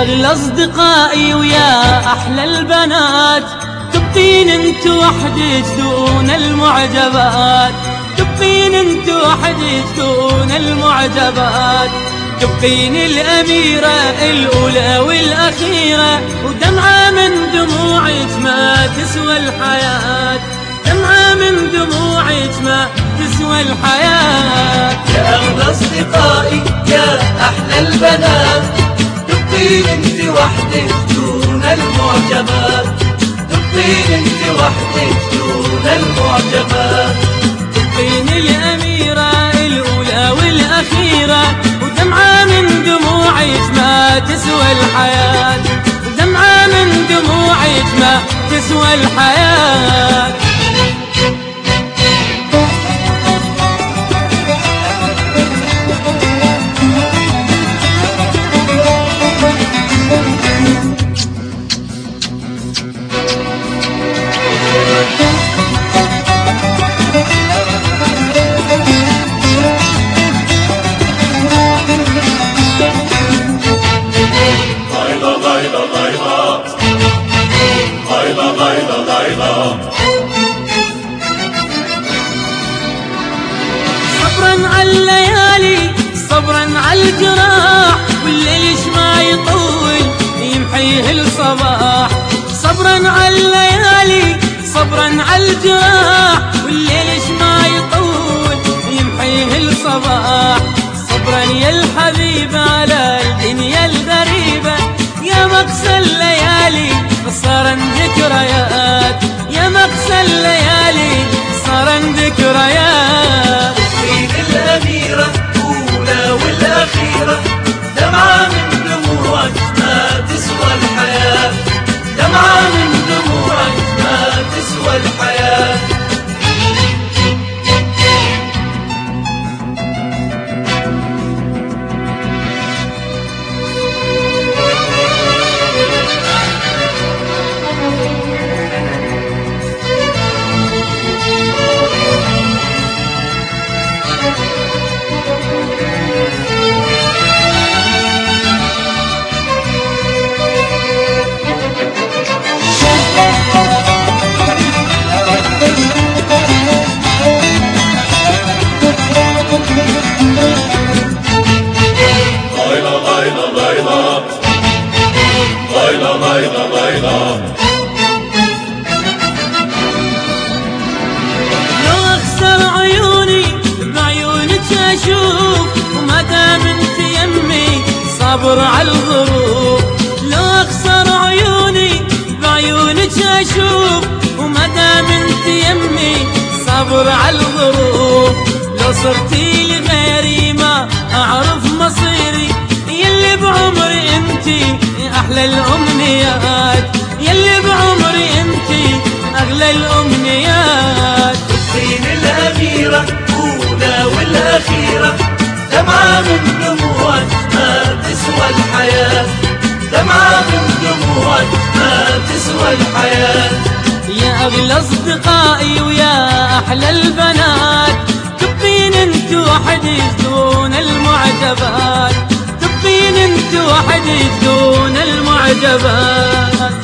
أغلى أصدقائي ويا أحلى البنات، تبقين انت وحدك دون المعجبات، تبقين انت وحدك دون المعجبات، تبقين الأميرة الأولى والأخيرة، ودمعة من دموعك ما تسوى الحياة، دمعة من دموعك ما تسوى الحياة. يا أغلى أصدقائي يا أحلى البنات، تبقين انت وحدك دون المعجبات، تبقين انت وحدك دون المعجبات، تبقين الأميرة الأولى والأخيرة، ودمعة من دموعك ما تسوى الحياة، ودمعة من دموعك ما تسوى الحياة. صبرا على الليالي صبرا على الجراح، والليل ما يطول يمحيه الصباح، صبرا على الليالي صبرا على الجراح، والليل ما يطول يمحيه الصباح، صبرا يا الحبيب على الدنيا الغريبة، يا مقسى الليالي صارن ذكريات، يا مقسى الليالي صارن ذكريات. تبقين الأميرة الأولى والأخيرة، دمعة من دموعك ما تسوى الحياة، دمعة من دموعك ما تسوى الحياة. لو اخسر عيوني بعيونك اشوف، وما دام انت يمي صابر على الظروف، لو اخسر عيوني بعيونك اشوف، وما دام انت يمي صابر على الظروف، لو صرتي لغيري ما اعرف مصيري، يلي بعمري انتي احلى الامنيات، يلي بعمري انتي اغلى الامنيات. تبقين الأميرة الأولى والأخيرة، دمعة من دموعك ما تسوى الحياة، دمعة من دموعك ما تسوى الحياة. يا أغلى أصدقائي ويا أحلى البنات، تبقين انت وحدك دون المعجبات، تبقين انت وحدك دون المعجبات.